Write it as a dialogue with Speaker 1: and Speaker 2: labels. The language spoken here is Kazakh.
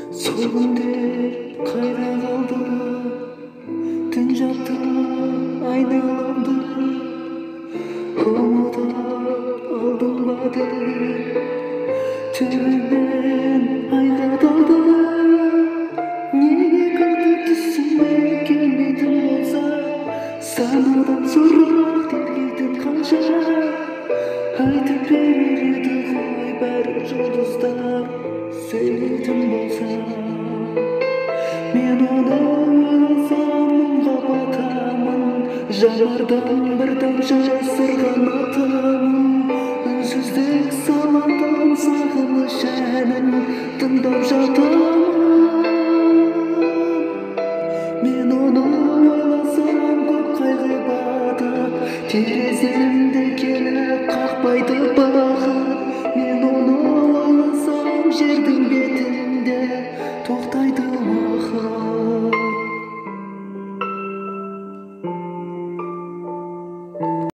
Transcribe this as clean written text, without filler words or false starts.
Speaker 1: Сол күндер қайда қалды? Түн жатты айналамды, ұмытып алдың ба деп төбемнен айға талды. Неге күлкі түсіме келмейтін болса, санадан сұрақ тергейтін қанша айтып береді ғой бәрі жұлдыздар сөйлейтін болса. Мен оны ойласам мұңға батамын, жанардан бір тамшы жасырған атамын. Үнсіздік салатын сағыныш әнін тыңдап жатамын. Мен оны ойласам көп қайғы батып, тереземде келіп қақпайды бақыт. Мен оны ойласам жердің бетінде тоқтайды